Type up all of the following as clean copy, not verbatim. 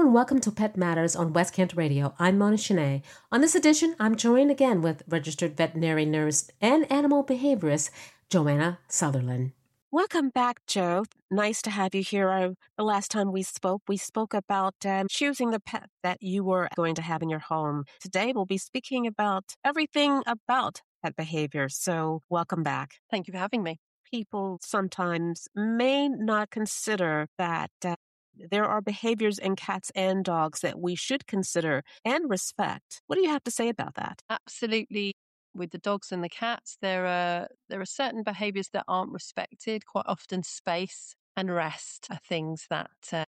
and welcome to Pet Matters on West Kent Radio. I'm Mona Shanae. On this edition, I'm joined again with registered veterinary nurse and animal behaviorist Joanna Sutherland. Welcome back, Joe. Nice to have you here. The last time we spoke about choosing the pet that you were going to have in your home. Today, we'll be speaking about everything about pet behavior. So welcome back. Thank you for having me. People sometimes may not consider that there are behaviors in cats and dogs that we should consider and respect. What do you have to say about that? Absolutely. With the dogs and the cats, there are certain behaviors that aren't respected. Quite often, space and rest are things that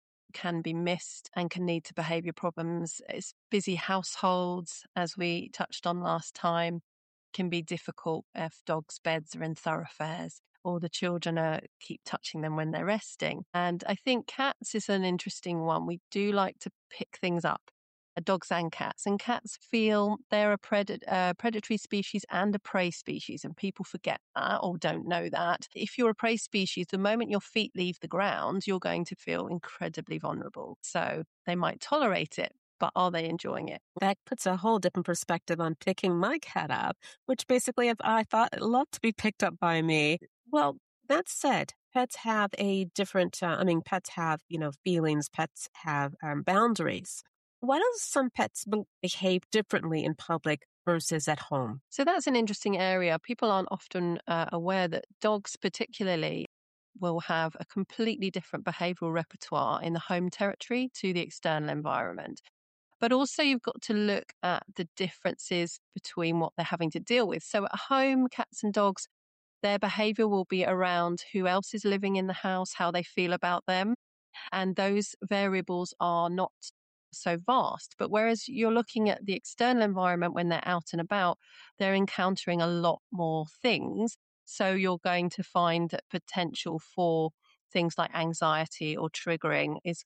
can be missed and can lead to behavior problems. It's busy households, as we touched on last time, can be difficult if dogs' beds are in thoroughfares or the children keep touching them when they're resting. And I think cats is an interesting one. We do like to pick things up, dogs and cats feel they're a predatory species and a prey species, and people forget that or don't know that. If you're a prey species, the moment your feet leave the ground, you're going to feel incredibly vulnerable. So they might tolerate it, but are they enjoying it? That puts a whole different perspective on picking my cat up, which basically I thought it loved to be picked up by me. Well, that said, pets have a different, pets have, feelings, pets have boundaries. Why do some pets behave differently in public versus at home? So that's an interesting area. People aren't often aware that dogs particularly will have a completely different behavioral repertoire in the home territory to the external environment. But also you've got to look at the differences between what they're having to deal with. So at home, cats and dogs, their behavior will be around who else is living in the house, how they feel about them. And those variables are not so vast. But whereas you're looking at the external environment when they're out and about, they're encountering a lot more things. So you're going to find that potential for things like anxiety or triggering is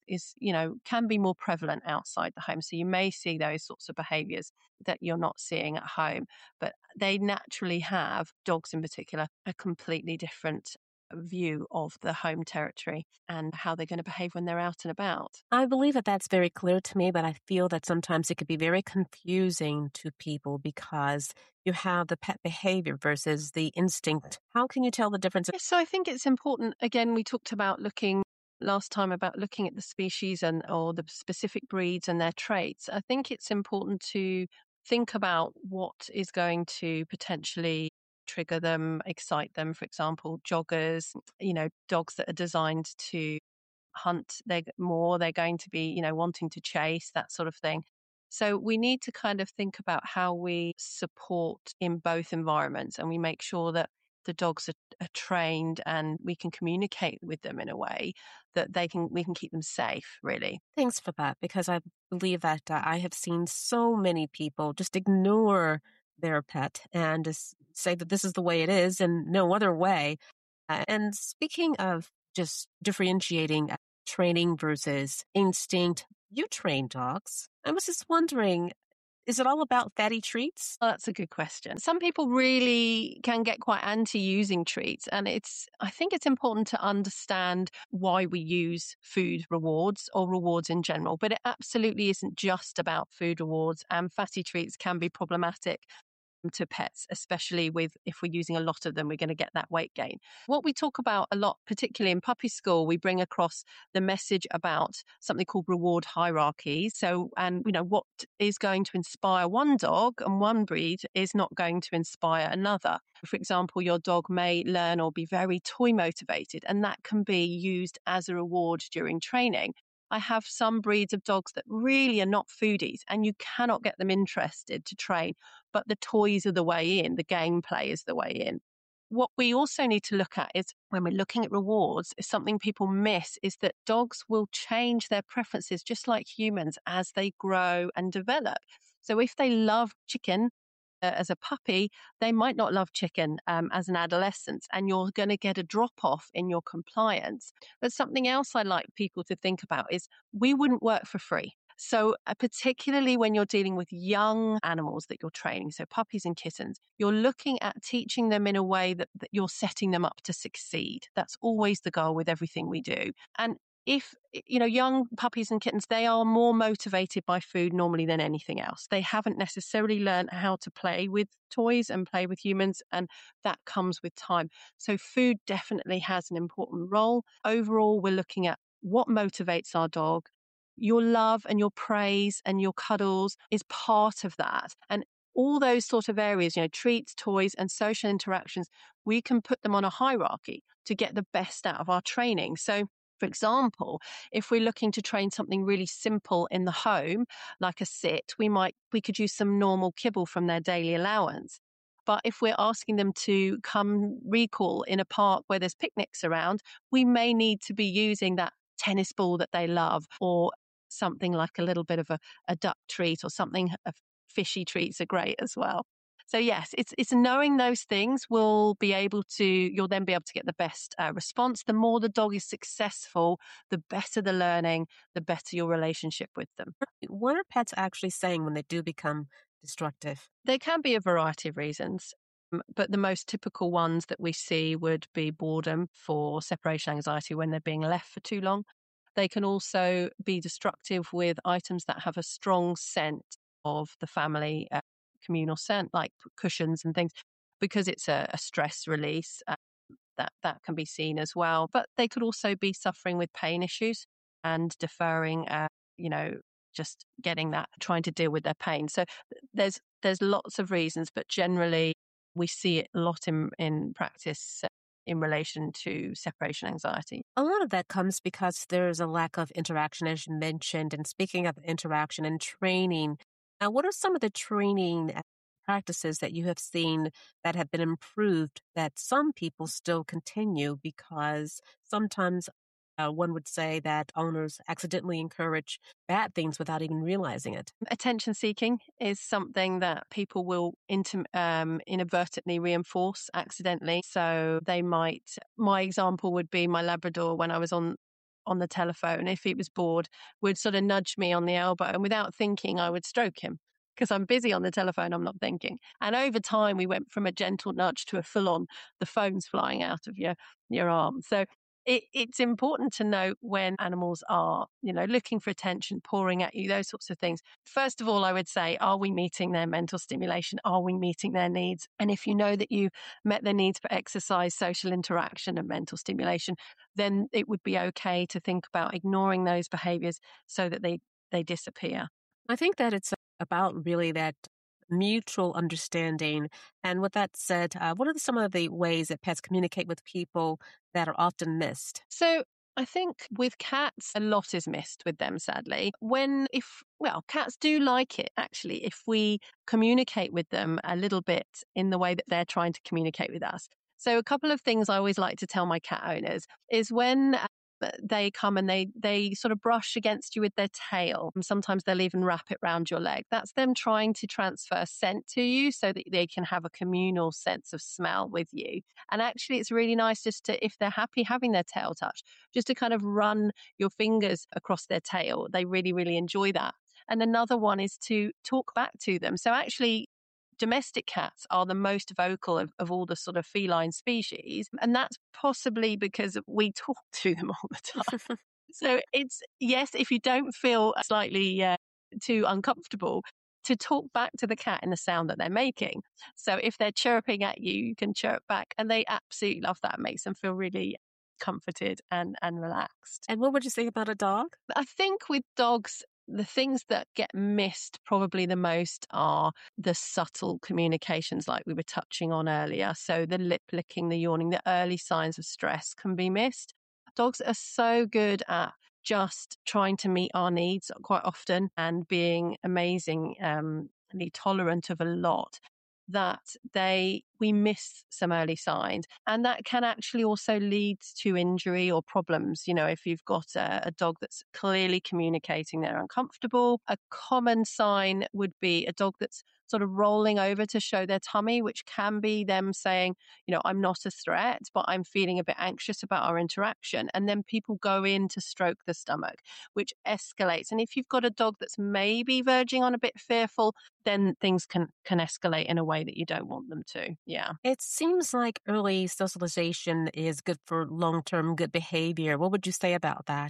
can be more prevalent outside the home. So you may see those sorts of behaviors that you're not seeing at home, but they naturally have, dogs in particular, a completely different view of the home territory and how they're going to behave when they're out and about. I believe that that's very clear to me, but I feel that sometimes it could be very confusing to people because you have the pet behavior versus the instinct. How can you tell the difference? Yes, so I think it's important. Again, we talked about last time about looking at the species or the specific breeds and their traits. I think it's important to think about what is going to potentially trigger them, excite them. For example, joggers, dogs that are designed to hunt, they're going to be, wanting to chase, that sort of thing. So we need to kind of think about how we support in both environments, and we make sure that the dogs are trained and we can communicate with them in a way that we can keep them safe, really. Thanks for that, because I believe that I have seen so many people just ignore their pet and just say that this is the way it is and no other way. And speaking of just differentiating training versus instinct, you train dogs. I was just wondering, is it all about fatty treats? Well, that's a good question. Some people really can get quite anti using treats, and I think it's important to understand why we use food rewards or rewards in general, but it absolutely isn't just about food rewards, and fatty treats can be problematic to pets, especially if we're using a lot of them, we're going to get that weight gain. What we talk about a lot, particularly in puppy school, we bring across the message about something called reward hierarchies. So, and what is going to inspire one dog and one breed is not going to inspire another. For example, your dog may learn or be very toy motivated, and that can be used as a reward during training. I have some breeds of dogs that really are not foodies, and you cannot get them interested to train, but the toys are the way in, the gameplay is the way in. What we also need to look at is when we're looking at rewards, is something people miss is that dogs will change their preferences just like humans as they grow and develop. So if they love chicken, as a puppy, they might not love chicken as an adolescent, and you're going to get a drop off in your compliance. But something else I like people to think about is we wouldn't work for free. So particularly when you're dealing with young animals that you're training, so puppies and kittens, you're looking at teaching them in a way that you're setting them up to succeed. That's always the goal with everything we do. And if, young puppies and kittens, they are more motivated by food normally than anything else. They haven't necessarily learned how to play with toys and play with humans, and that comes with time. So food definitely has an important role. Overall, we're looking at what motivates our dog. Your love and your praise and your cuddles is part of that. And all those sort of areas, treats, toys, and social interactions, we can put them on a hierarchy to get the best out of our training. So, for example, if we're looking to train something really simple in the home, like a sit, we could use some normal kibble from their daily allowance. But if we're asking them to come recall in a park where there's picnics around, we may need to be using that tennis ball that they love, or something like a little bit of a duck treat, or something, fishy treats are great as well. So yes, it's knowing those things you'll then be able to get the best response. The more the dog is successful, the better the learning, the better your relationship with them. What are pets actually saying when they do become destructive? There can be a variety of reasons, but the most typical ones that we see would be boredom, for separation anxiety when they're being left for too long. They can also be destructive with items that have a strong scent of the family, communal scent, like cushions and things, because it's a stress release. That can be seen as well. But they could also be suffering with pain issues and deferring, just getting that, trying to deal with their pain. So there's lots of reasons, but generally we see it a lot in practice in relation to separation anxiety. A lot of that comes because there's a lack of interaction, as you mentioned. And speaking of interaction and training, what are some of the training practices that you have seen that have been improved that some people still continue? Because sometimes one would say that owners accidentally encourage bad things without even realizing it. Attention seeking is something that people will inadvertently reinforce accidentally. So my example would be my Labrador, when I was on the telephone, if he was bored, would sort of nudge me on the elbow, and without thinking, I would stroke him. Because I'm busy on the telephone, I'm not thinking. And over time, we went from a gentle nudge to a full on, the phone's flying out of your arm. So it's important to know when animals are, looking for attention, pouring at you, those sorts of things. First of all, I would say, are we meeting their mental stimulation? Are we meeting their needs? And if you know that you met their needs for exercise, social interaction, and mental stimulation, then it would be okay to think about ignoring those behaviors so that they disappear. I think that it's about really that mutual understanding. And with that said, what are some of the ways that pets communicate with people that are often missed? So I think with cats, a lot is missed with them, sadly. Cats do like it, actually, if we communicate with them a little bit in the way that they're trying to communicate with us. So a couple of things I always like to tell my cat owners is when they come and they sort of brush against you with their tail. And sometimes they'll even wrap it around your leg. That's them trying to transfer scent to you so that they can have a communal sense of smell with you. And actually, it's really nice just to, if they're happy having their tail touched, just to kind of run your fingers across their tail. They really, really enjoy that. And another one is to talk back to them. So actually, domestic cats are the most vocal of all the sort of feline species. And that's possibly because we talk to them all the time. So yes, if you don't feel slightly too uncomfortable, to talk back to the cat in the sound that they're making. So if they're chirping at you, you can chirp back. And they absolutely love that. It makes them feel really comforted and relaxed. And what would you say about a dog? I think with dogs, the things that get missed probably the most are the subtle communications like we were touching on earlier. So the lip licking, the yawning, the early signs of stress can be missed. Dogs are so good at just trying to meet our needs quite often and being amazingly tolerant of a lot, that we miss some early signs, and that can actually also lead to injury or problems. If you've got a dog that's clearly communicating they're uncomfortable, a common sign would be a dog that's sort of rolling over to show their tummy, which can be them saying, I'm not a threat, but I'm feeling a bit anxious about our interaction. And then people go in to stroke the stomach, which escalates. And if you've got a dog that's maybe verging on a bit fearful, then things can escalate in a way that you don't want them to. Yeah. It seems like early socialization is good for long-term good behavior. What would you say about that?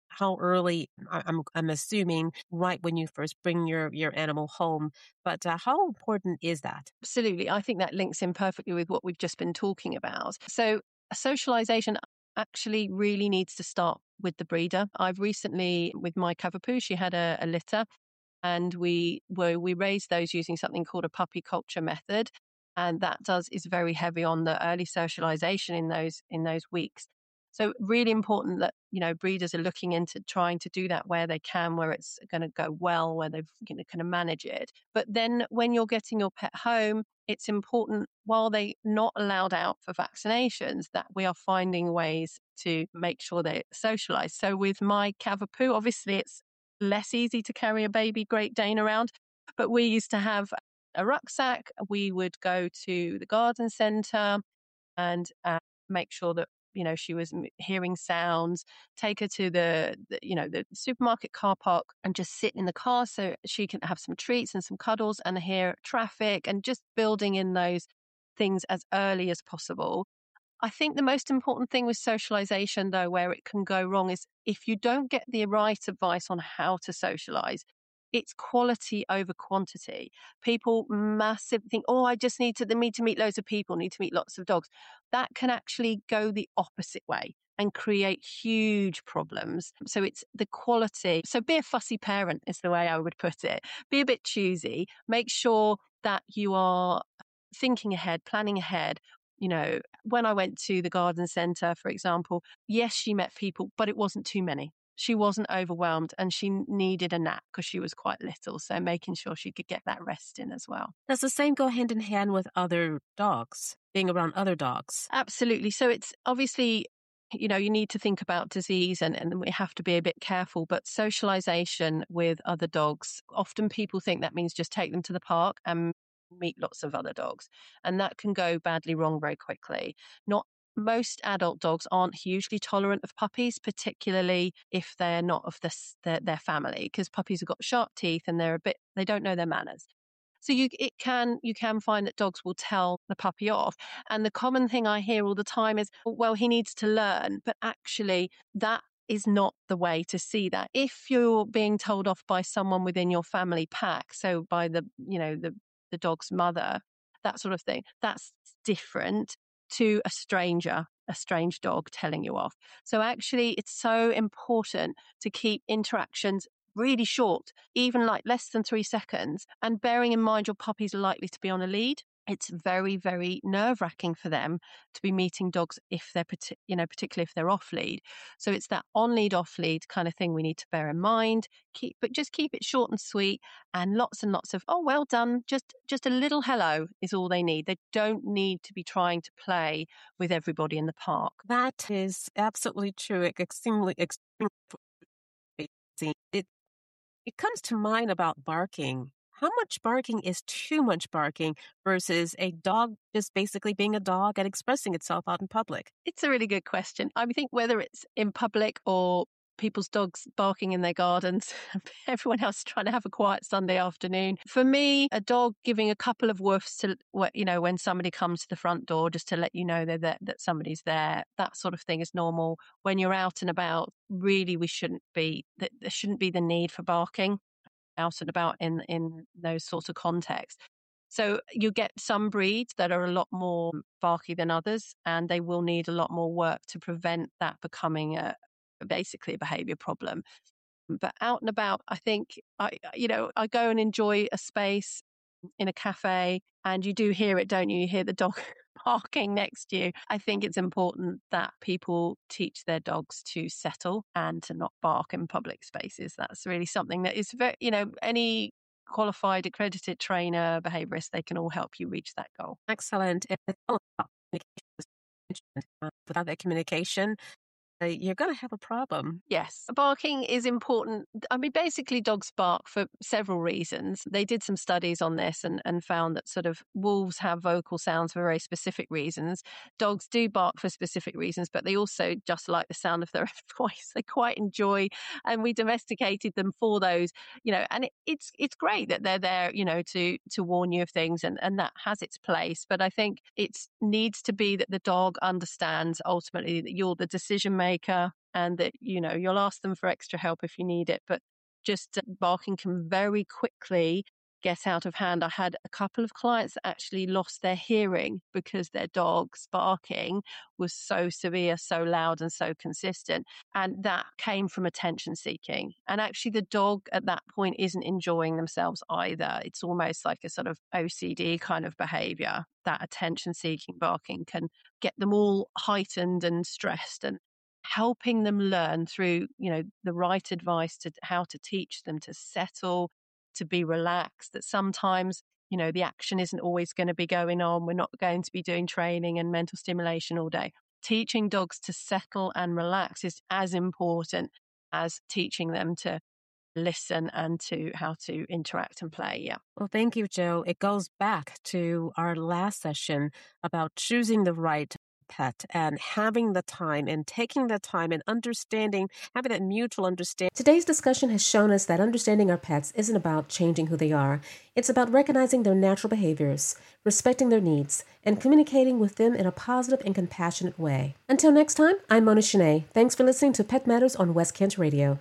how early? I'm assuming right when you first bring your animal home, but how important is that? Absolutely. I think that links in perfectly with what we've just been talking about. So, socialization actually really needs to start with the breeder. I've recently, with my Cavapoo, she had a litter, and we raised those using something called a puppy culture method, and that is very heavy on the early socialization in those weeks. So really important that breeders are looking into trying to do that where they can, where it's going to go well, where they've kind of manage it. But then when you're getting your pet home, it's important, while they're not allowed out for vaccinations, that we are finding ways to make sure they socialize. So with my Cavapoo, obviously it's less easy to carry a baby Great Dane around, but we used to have a rucksack. We would go to the garden centre and make sure that she was hearing sounds, take her to the supermarket car park and just sit in the car so she can have some treats and some cuddles and hear traffic, and just building in those things as early as possible. I think the most important thing with socialization, though, where it can go wrong, is if you don't get the right advice on how to socialize, it's quality over quantity. People massively think, oh, I just need to meet loads of people, need to meet lots of dogs. That can actually go the opposite way and create huge problems. So it's the quality. So be a fussy parent is the way I would put it. Be a bit choosy. Make sure that you are thinking ahead, planning ahead. When I went to the garden centre, for example, yes, she met people, but it wasn't too many. She wasn't overwhelmed, and she needed a nap because she was quite little. So making sure she could get that rest in as well. Does the same go hand in hand with other dogs, being around other dogs? Absolutely. So it's obviously, you need to think about disease, and we have to be a bit careful, but socialization with other dogs, often people think that means just take them to the park and meet lots of other dogs. And that can go badly wrong very quickly. Not Most adult dogs aren't hugely tolerant of puppies, particularly if they're not of their family, because puppies have got sharp teeth and they don't know their manners. So you can find that dogs will tell the puppy off. And the common thing I hear all the time is, well, he needs to learn. But actually, that is not the way to see that. If you're being told off by someone within your family pack, so by the dog's mother, that sort of thing, that's different to a strange dog telling you off. So actually, it's so important to keep interactions really short, even like less than 3 seconds. And bearing in mind your puppy's likely to be on a lead, it's very, very nerve-wracking for them to be meeting dogs if they're, particularly if they're off lead. So it's that on lead, off lead kind of thing we need to bear in mind. But just keep it short and sweet, and lots of, oh, well done. Just a little hello is all they need. They don't need to be trying to play with everybody in the park. That is absolutely true. Extremely it comes to mind about barking. How much barking is too much barking versus a dog just basically being a dog and expressing itself out in public? It's a really good question. I think whether it's in public or people's dogs barking in their gardens, everyone else trying to have a quiet Sunday afternoon. For me, a dog giving a couple of woofs to, when somebody comes to the front door, just to let you know that somebody's there, that sort of thing is normal. When you're out and about, really, there shouldn't be the need for barking out and about in those sorts of contexts. So you get some breeds that are a lot more barky than others, and they will need a lot more work to prevent that becoming basically a behavior problem. But out and about, I think I go and enjoy a space in a cafe, and you do hear it, don't you? You hear the dog barking next to you. I think it's important that people teach their dogs to settle and to not bark in public spaces. That's really something that is very, any qualified accredited trainer, behaviorist, they can all help you reach that goal. Excellent. Without that communication, you're going to have a problem. Yes. Barking is important. I mean, basically dogs bark for several reasons. They did some studies on this and found that sort of wolves have vocal sounds for very specific reasons. Dogs do bark for specific reasons, but they also just like the sound of their own voice. They quite enjoy, and we domesticated them for those, and it's great that they're there, to warn you of things, and that has its place. But I think it needs to be that the dog understands ultimately that you're the decision maker troublemaker and that, you'll ask them for extra help if you need it. But just barking can very quickly get out of hand. I had a couple of clients that actually lost their hearing because their dog's barking was so severe, so loud, and so consistent. And that came from attention seeking. And actually, the dog at that point isn't enjoying themselves either. It's almost like a sort of OCD kind of behavior. That attention seeking barking can get them all heightened and stressed, and helping them learn through, the right advice to how to teach them to settle, to be relaxed, that sometimes, the action isn't always going to be going on. We're not going to be doing training and mental stimulation all day. Teaching dogs to settle and relax is as important as teaching them to listen and to how to interact and play. Yeah. Well, thank you, Jo. It goes back to our last session about choosing the right pet and having the time and taking the time and understanding, having that mutual understanding. Today's discussion has shown us that understanding our pets isn't about changing who they are. It's about recognizing their natural behaviors, respecting their needs, and communicating with them in a positive and compassionate way. Until next time, I'm Mona Shanae. Thanks for listening to Pet Matters on West Kent Radio.